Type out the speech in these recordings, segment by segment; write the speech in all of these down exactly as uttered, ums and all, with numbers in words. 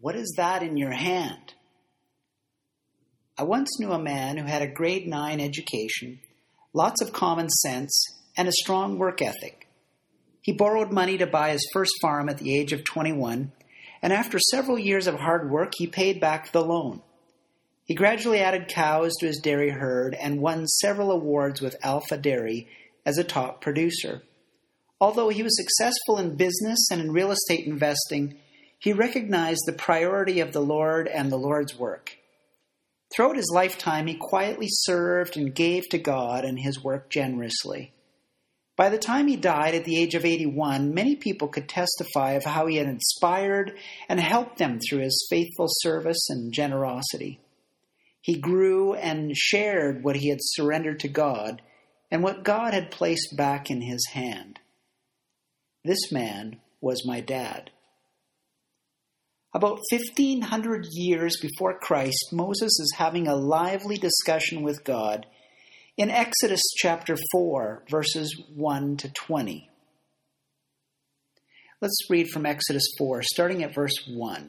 "What is that in your hand?" I once knew a man who had a grade nine education, lots of common sense, and a strong work ethic. He borrowed money to buy his first farm at the age of twenty-one, and after several years of hard work, he paid back the loan. He gradually added cows to his dairy herd and won several awards with Alpha Dairy as a top producer. Although he was successful in business and in real estate investing, he recognized the priority of the Lord and the Lord's work. Throughout his lifetime, he quietly served and gave to God and his work generously. By the time he died at the age of eighty-one, many people could testify of how he had inspired and helped them through his faithful service and generosity. He grew and shared what he had surrendered to God and what God had placed back in his hand. This man was my dad. About fifteen hundred years before Christ, Moses is having a lively discussion with God in Exodus chapter four, verses one to twenty. Let's read from Exodus four, starting at verse one.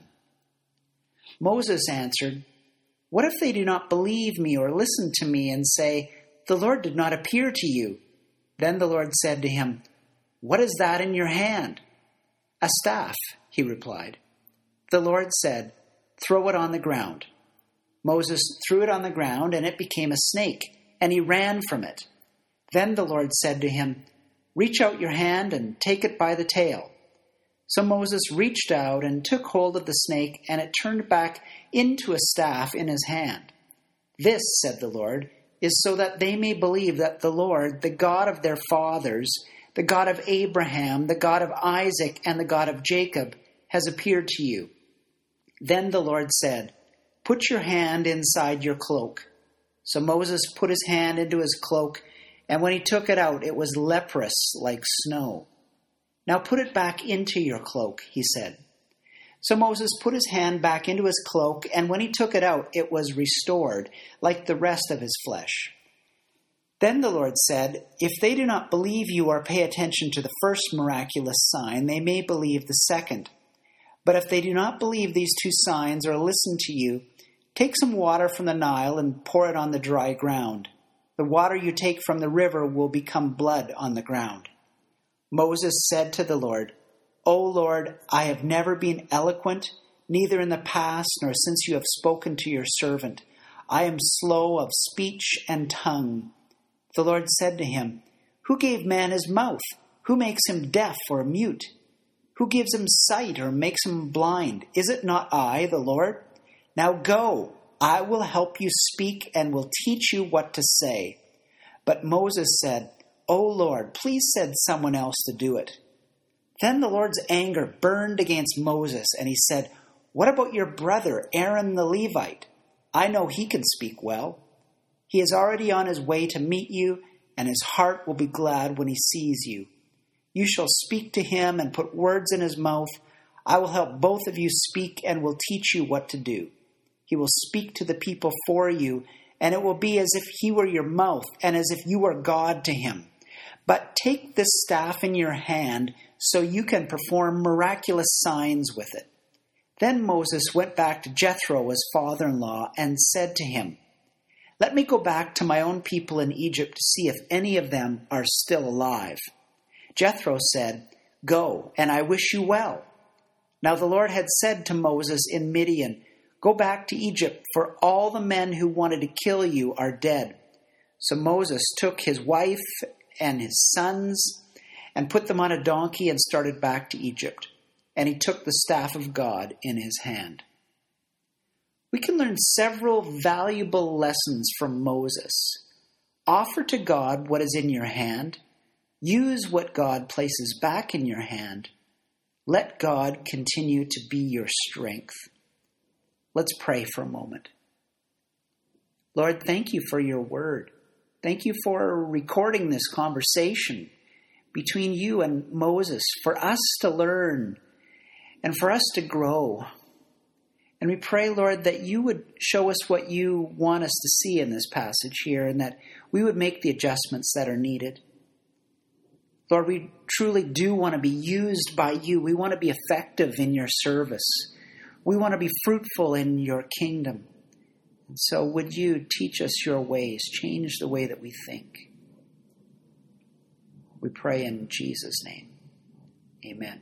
Moses answered, "What if they do not believe me or listen to me and say, 'The Lord did not appear to you'?" Then the Lord said to him, "What is that in your hand?" "A staff," he replied. The Lord said, "Throw it on the ground." Moses threw it on the ground, and it became a snake, and he ran from it. Then the Lord said to him, "Reach out your hand and take it by the tail." So Moses reached out and took hold of the snake, and it turned back into a staff in his hand. "This," said the Lord, "is so that they may believe that the Lord, the God of their fathers, the God of Abraham, the God of Isaac, and the God of Jacob, has appeared to you." Then the Lord said, "Put your hand inside your cloak." So Moses put his hand into his cloak, and when he took it out, it was leprous like snow. "Now put it back into your cloak," he said. So Moses put his hand back into his cloak, and when he took it out, it was restored, like the rest of his flesh. Then the Lord said, "If they do not believe you or pay attention to the first miraculous sign, they may believe the second. But if they do not believe these two signs or listen to you, take some water from the Nile and pour it on the dry ground. The water you take from the river will become blood on the ground." Moses said to the Lord, "O Lord, I have never been eloquent, neither in the past nor since you have spoken to your servant. I am slow of speech and tongue." The Lord said to him, "Who gave man his mouth? Who makes him deaf or mute? Who gives him sight or makes him blind? Is it not I, the Lord? Now go, I will help you speak and will teach you what to say." But Moses said, "O Lord, please send someone else to do it." Then the Lord's anger burned against Moses, and he said, "What about your brother, Aaron the Levite? I know he can speak well. He is already on his way to meet you, and his heart will be glad when he sees you. You shall speak to him and put words in his mouth. I will help both of you speak and will teach you what to do. He will speak to the people for you, and it will be as if he were your mouth and as if you were God to him. But take this staff in your hand so you can perform miraculous signs with it." Then Moses went back to Jethro, his father-in-law, and said to him, "Let me go back to my own people in Egypt to see if any of them are still alive." Jethro said, "Go, and I wish you well." Now the Lord had said to Moses in Midian, "Go back to Egypt, for all the men who wanted to kill you are dead." So Moses took his wife and his sons and put them on a donkey and started back to Egypt. And he took the staff of God in his hand. We can learn several valuable lessons from Moses. Offer to God what is in your hand. Use what God places back in your hand. Let God continue to be your strength. Let's pray for a moment. Lord, thank you for your word. Thank you for recording this conversation between you and Moses, for us to learn and for us to grow. And we pray, Lord, that you would show us what you want us to see in this passage here, and that we would make the adjustments that are needed. Lord, we truly do want to be used by you. We want to be effective in your service. We want to be fruitful in your kingdom. And so would you teach us your ways, change the way that we think. We pray in Jesus' name. Amen.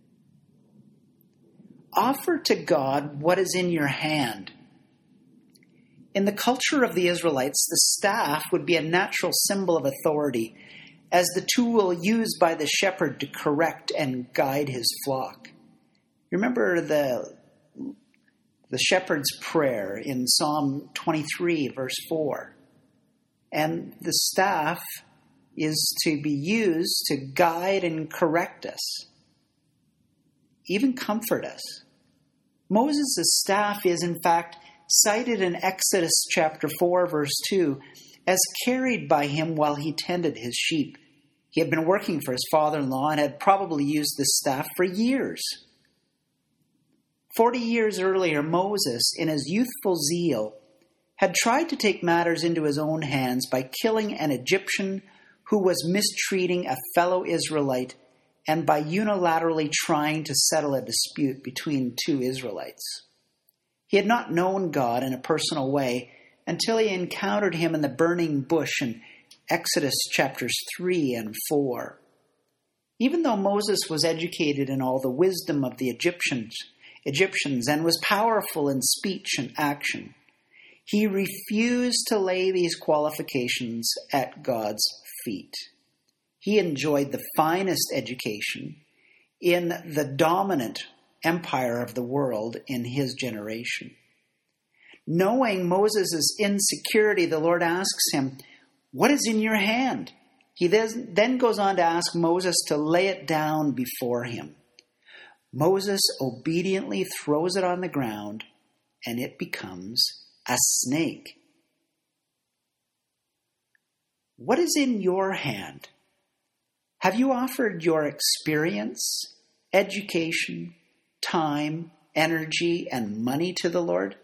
Offer to God what is in your hand. In the culture of the Israelites, the staff would be a natural symbol of authority as the tool used by the shepherd to correct and guide his flock. You remember the, the shepherd's prayer in Psalm twenty-three, verse four. And the staff is to be used to guide and correct us, even comfort us. Moses' staff is, in fact, cited in Exodus chapter four, verse two, as carried by him while he tended his sheep. He had been working for his father-in-law and had probably used this staff for years. Forty years earlier, Moses, in his youthful zeal, had tried to take matters into his own hands by killing an Egyptian who was mistreating a fellow Israelite and by unilaterally trying to settle a dispute between two Israelites. He had not known God in a personal way until he encountered him in the burning bush in Exodus chapters three and four. Even though Moses was educated in all the wisdom of the Egyptians, Egyptians and was powerful in speech and action, he refused to lay these qualifications at God's feet. He enjoyed the finest education in the dominant empire of the world in his generation. Knowing Moses' insecurity, the Lord asks him, "What is in your hand?" He then goes on to ask Moses to lay it down before him. Moses obediently throws it on the ground, and it becomes a snake. What is in your hand? Have you offered your experience, education, time, energy, and money to the Lord?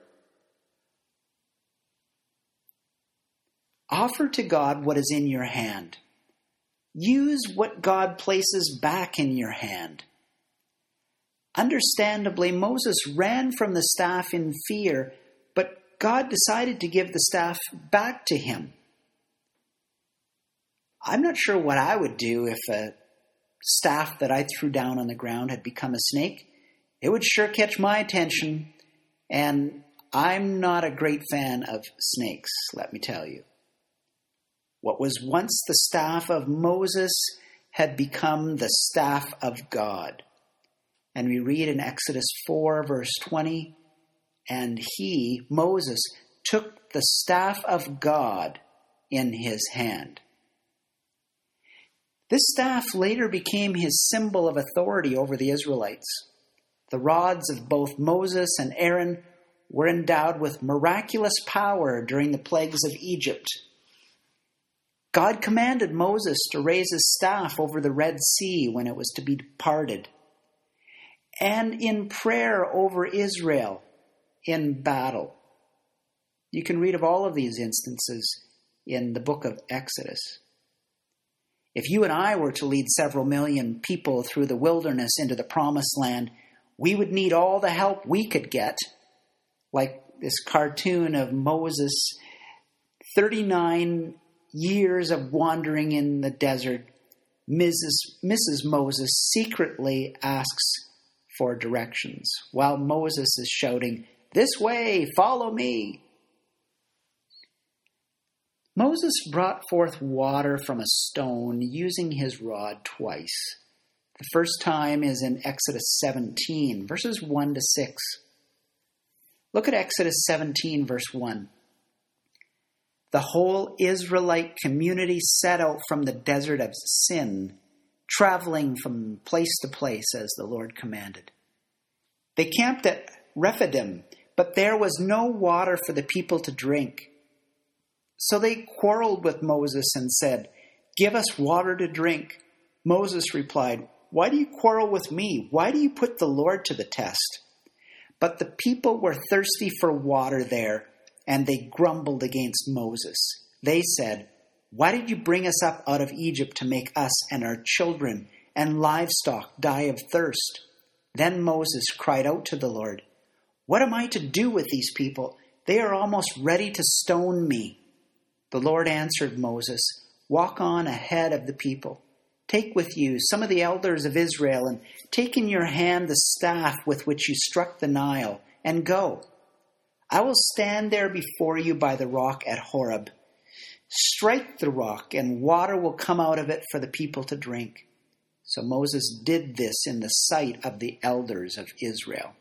Offer to God what is in your hand. Use what God places back in your hand. Understandably, Moses ran from the staff in fear, but God decided to give the staff back to him. I'm not sure what I would do if a staff that I threw down on the ground had become a snake. It would sure catch my attention, and I'm not a great fan of snakes, let me tell you. What was once the staff of Moses had become the staff of God. And we read in Exodus four, verse twenty, "And he, Moses, took the staff of God in his hand." This staff later became his symbol of authority over the Israelites. The rods of both Moses and Aaron were endowed with miraculous power during the plagues of Egypt. God commanded Moses to raise his staff over the Red Sea when it was to be parted, and in prayer over Israel in battle. You can read of all of these instances in the book of Exodus. If you and I were to lead several million people through the wilderness into the promised land, we would need all the help we could get, like this cartoon of Moses, thirty-nine years of wandering in the desert. Missus Missus Moses secretly asks for directions while Moses is shouting, "This way, follow me." Moses brought forth water from a stone using his rod twice. The first time is in Exodus seventeen, verses one to six. Look at Exodus seventeen, verse one. The whole Israelite community set out from the desert of Sin, traveling from place to place as the Lord commanded. They camped at Rephidim, but there was no water for the people to drink. So they quarreled with Moses and said, "Give us water to drink." Moses replied, "Why do you quarrel with me? Why do you put the Lord to the test?" But the people were thirsty for water there, and they grumbled against Moses. They said, "Why did you bring us up out of Egypt to make us and our children and livestock die of thirst?" Then Moses cried out to the Lord, What am I to do with these people? They are almost ready to stone me." The Lord answered Moses, "Walk on ahead of the people. Take with you some of the elders of Israel, and take in your hand the staff with which you struck the Nile, and go. I will stand there before you by the rock at Horeb. Strike the rock, and water will come out of it for the people to drink." So Moses did this in the sight of the elders of Israel.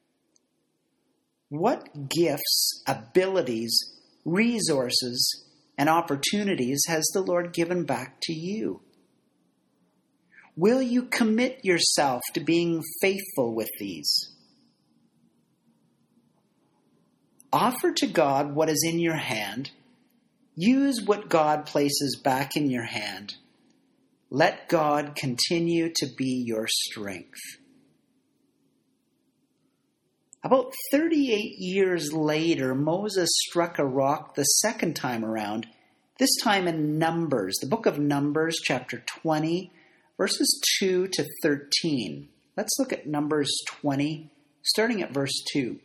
What gifts, abilities, resources, and opportunities has the Lord given back to you? Will you commit yourself to being faithful with these? Offer to God what is in your hand. Use what God places back in your hand. Let God continue to be your strength. About thirty-eight years later, Moses struck a rock the second time around, this time in Numbers, the book of Numbers, chapter twenty, verses two to thirteen. Let's look at Numbers twenty, starting at verse two.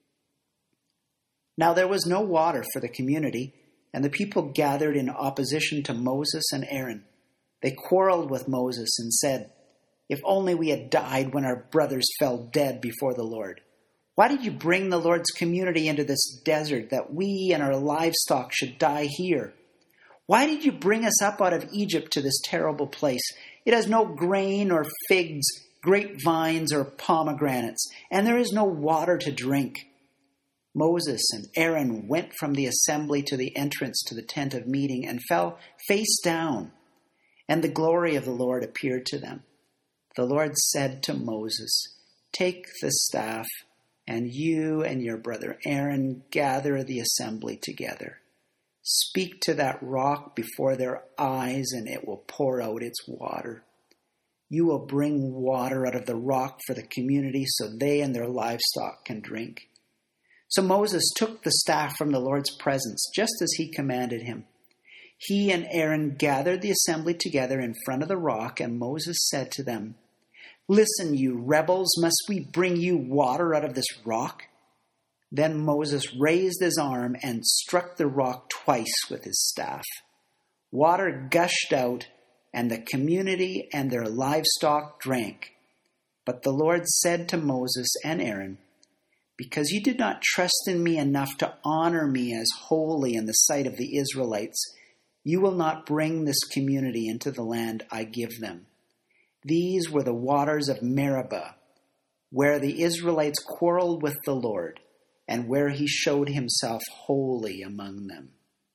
Now there was no water for the community, and the people gathered in opposition to Moses and Aaron. They quarreled with Moses and said, "If only we had died when our brothers fell dead before the Lord. Why did you bring the Lord's community into this desert that we and our livestock should die here? Why did you bring us up out of Egypt to this terrible place? It has no grain or figs, grapevines or pomegranates, and there is no water to drink." Moses and Aaron went from the assembly to the entrance to the tent of meeting and fell face down, and the glory of the Lord appeared to them. The Lord said to Moses, "Take the staff, and you and your brother Aaron gather the assembly together. Speak to that rock before their eyes, and it will pour out its water. You will bring water out of the rock for the community so they and their livestock can drink." So Moses took the staff from the Lord's presence, just as he commanded him. He and Aaron gathered the assembly together in front of the rock, and Moses said to them, "Listen, you rebels, must we bring you water out of this rock?" Then Moses raised his arm and struck the rock twice with his staff. Water gushed out, and the community and their livestock drank. But the Lord said to Moses and Aaron, "Because you did not trust in me enough to honor me as holy in the sight of the Israelites, you will not bring this community into the land I give them." These were the waters of Meribah, where the Israelites quarreled with the Lord, and where he showed himself holy among them.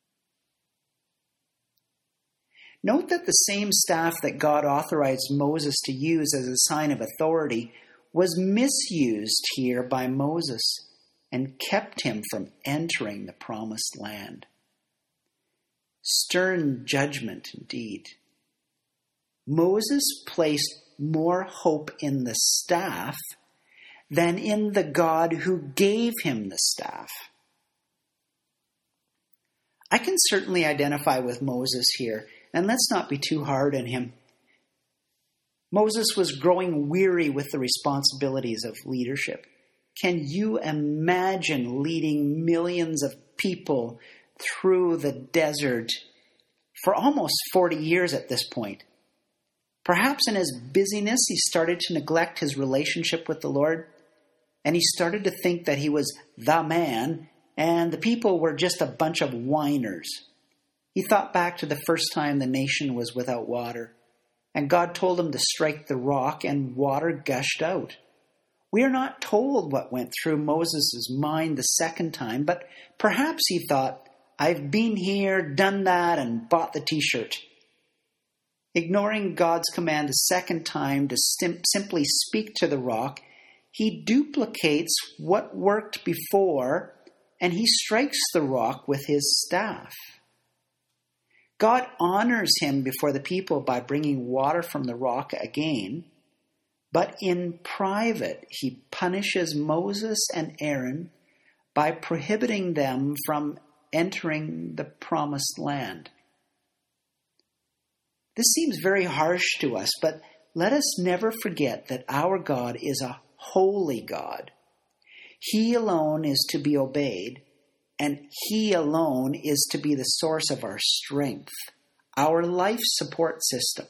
Note that the same staff that God authorized Moses to use as a sign of authority was misused here by Moses and kept him from entering the promised land. Stern judgment indeed. Moses placed more hope in the staff than in the God who gave him the staff. I can certainly identify with Moses here, and let's not be too hard on him. Moses was growing weary with the responsibilities of leadership. Can you imagine leading millions of people through the desert for almost forty years at this point? Perhaps in his busyness, he started to neglect his relationship with the Lord, and he started to think that he was the man, and the people were just a bunch of whiners. He thought back to the first time the nation was without water, and God told him to strike the rock, and water gushed out. We are not told what went through Moses' mind the second time, but perhaps he thought, "I've been here, done that, and bought the t-shirt." Ignoring God's command a second time to sim- simply speak to the rock, he duplicates what worked before, and he strikes the rock with his staff. God honors him before the people by bringing water from the rock again, but in private he punishes Moses and Aaron by prohibiting them from entering the promised land. This seems very harsh to us, but let us never forget that our God is a holy God. He alone is to be obeyed, and He alone is to be the source of our strength, our life support system.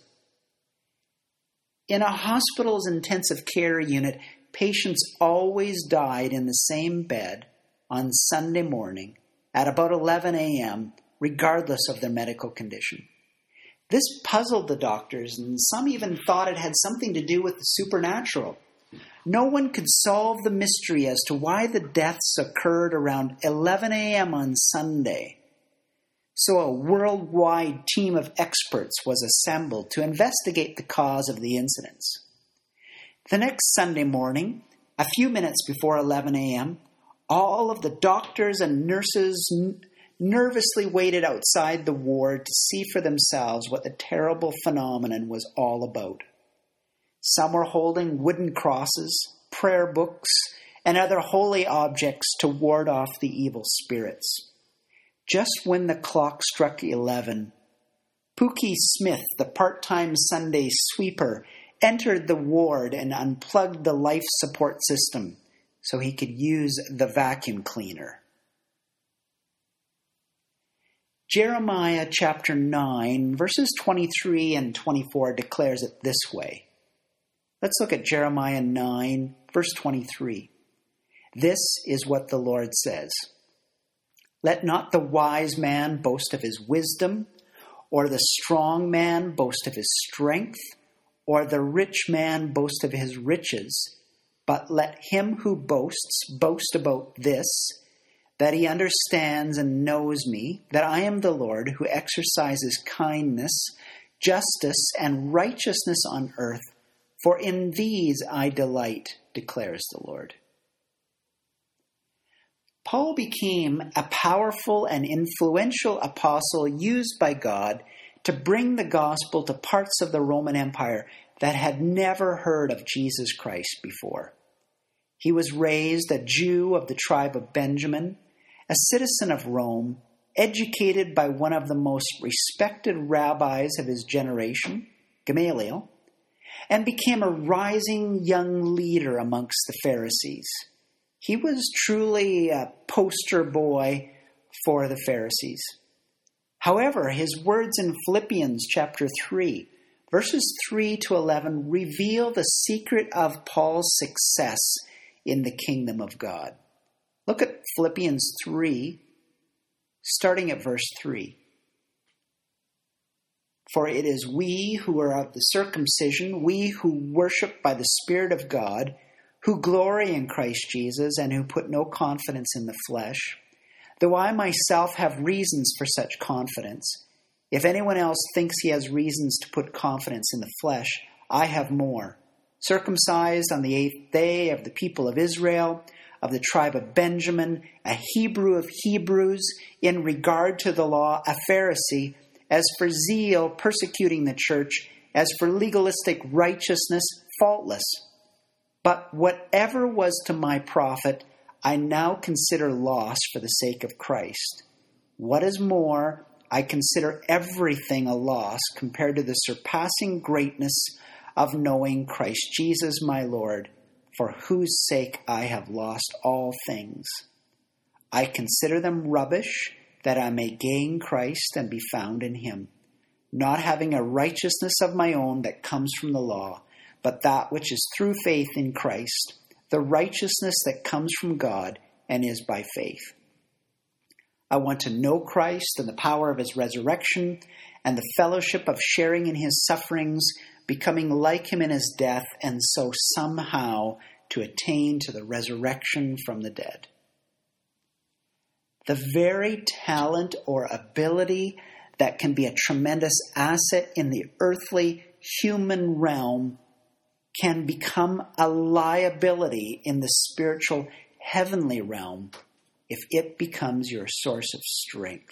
In a hospital's intensive care unit, patients always died in the same bed on Sunday morning at about eleven a.m., regardless of their medical condition. This puzzled the doctors, and some even thought it had something to do with the supernatural. No one could solve the mystery as to why the deaths occurred around eleven a.m. on Sunday. So a worldwide team of experts was assembled to investigate the cause of the incidents. The next Sunday morning, a few minutes before eleven a.m., all of the doctors and nurses n- nervously waited outside the ward to see for themselves what the terrible phenomenon was all about. Some were holding wooden crosses, prayer books, and other holy objects to ward off the evil spirits. Just when the clock struck eleven, Pookie Smith, the part-time Sunday sweeper, entered the ward and unplugged the life support system so he could use the vacuum cleaner. Jeremiah chapter nine, verses twenty-three and twenty-four declares it this way. Let's look at Jeremiah nine, verse twenty-three. This is what the Lord says. Let not the wise man boast of his wisdom, or the strong man boast of his strength, or the rich man boast of his riches, but let him who boasts boast about this, that he understands and knows me, that I am the Lord who exercises kindness, justice, and righteousness on earth, for in these I delight, declares the Lord. Paul became a powerful and influential apostle used by God to bring the gospel to parts of the Roman Empire that had never heard of Jesus Christ before. He was raised a Jew of the tribe of Benjamin, a citizen of Rome, educated by one of the most respected rabbis of his generation, Gamaliel, and became a rising young leader amongst the Pharisees. He was truly a poster boy for the Pharisees. However, his words in Philippians chapter three, verses three to eleven, reveal the secret of Paul's success in the kingdom of God. Look at Philippians three, starting at verse three. For it is we who are of the circumcision, we who worship by the Spirit of God, who glory in Christ Jesus, and who put no confidence in the flesh, though I myself have reasons for such confidence. If anyone else thinks he has reasons to put confidence in the flesh, I have more. Circumcised on the eighth day, of the people of Israel, of the tribe of Benjamin, a Hebrew of Hebrews, in regard to the law, a Pharisee, as for zeal, persecuting the church, as for legalistic righteousness, faultless. But whatever was to my profit, I now consider loss for the sake of Christ. What is more, I consider everything a loss compared to the surpassing greatness of knowing Christ Jesus my Lord, for whose sake I have lost all things. I consider them rubbish, that I may gain Christ and be found in him, not having a righteousness of my own that comes from the law, but that which is through faith in Christ, the righteousness that comes from God and is by faith. I want to know Christ and the power of his resurrection and the fellowship of sharing in his sufferings, becoming like him in his death, and so somehow to attain to the resurrection from the dead. The very talent or ability that can be a tremendous asset in the earthly human realm can become a liability in the spiritual heavenly realm if it becomes your source of strength.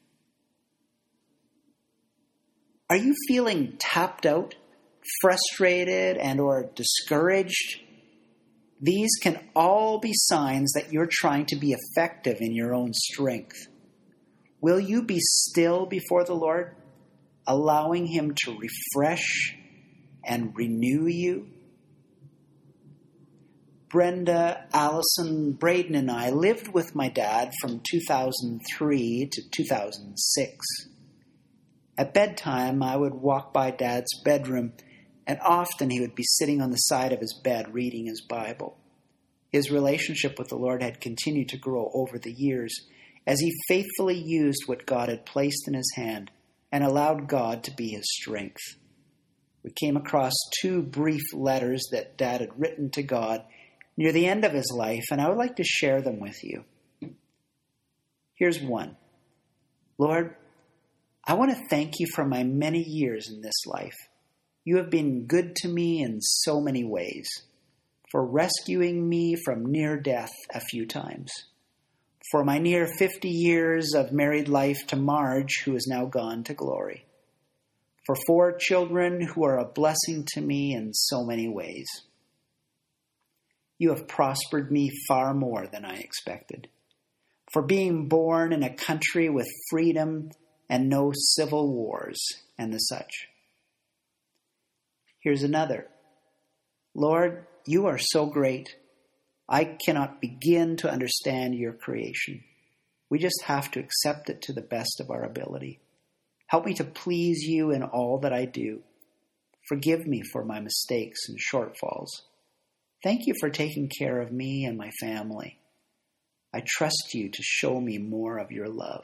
Are you feeling tapped out, frustrated, and or discouraged? These can all be signs that you're trying to be effective in your own strength. Will you be still before the Lord, allowing him to refresh and renew you? Brenda, Allison, Braden, and I lived with my dad from two thousand three to two thousand six. At bedtime, I would walk by Dad's bedroom, and often he would be sitting on the side of his bed reading his Bible. His relationship with the Lord had continued to grow over the years as he faithfully used what God had placed in his hand and allowed God to be his strength. We came across two brief letters that Dad had written to God near the end of his life, and I would like to share them with you. Here's one. Lord, I want to thank you for my many years in this life. You have been good to me in so many ways, for rescuing me from near death a few times, for my near fifty years of married life to Marge, who is now gone to glory, for four children who are a blessing to me in so many ways. You have prospered me far more than I expected, for being born in a country with freedom and no civil wars and the such. Here's another. Lord, you are so great. I cannot begin to understand your creation. We just have to accept it to the best of our ability. Help me to please you in all that I do. Forgive me for my mistakes and shortfalls. Thank you for taking care of me and my family. I trust you to show me more of your love.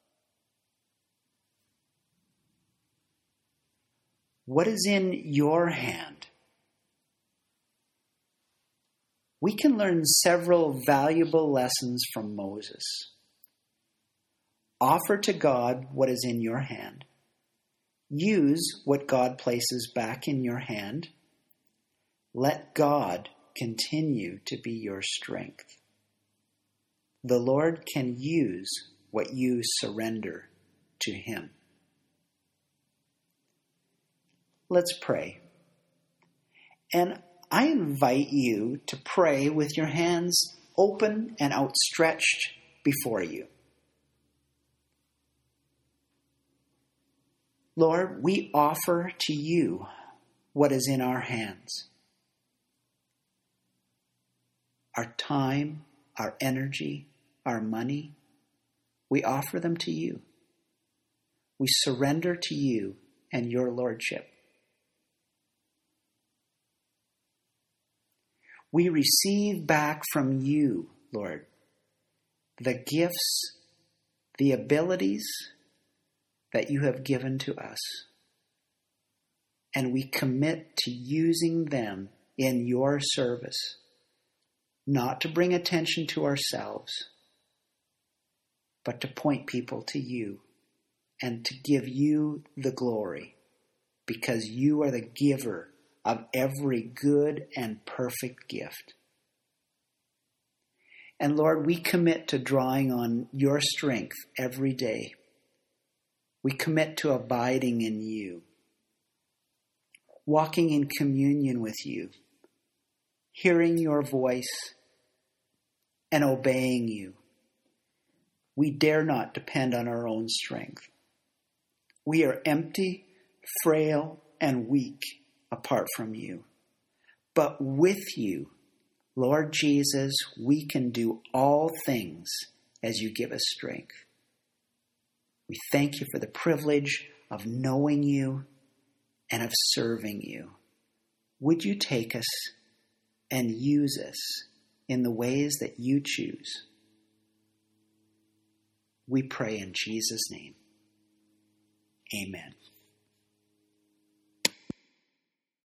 What is in your hand? We can learn several valuable lessons from Moses. Offer to God what is in your hand. Use what God places back in your hand. Let God continue to be your strength. The Lord can use what you surrender to Him. Let's pray. And I invite you to pray with your hands open and outstretched before you. Lord, we offer to you what is in our hands. Our time, our energy, our money, we offer them to you. We surrender to you and your lordship. We receive back from you, Lord, the gifts, the abilities that you have given to us. And we commit to using them in your service, not to bring attention to ourselves, but to point people to you and to give you the glory, because you are the giver of every good and perfect gift. And Lord, we commit to drawing on your strength every day. We commit to abiding in you, walking in communion with you, hearing your voice, and obeying you. We dare not depend on our own strength. We are empty, frail, and weak apart from you. But with you, Lord Jesus, we can do all things as you give us strength. We thank you for the privilege of knowing you and of serving you. Would you take us and use us in the ways that you choose? We pray in Jesus' name. Amen.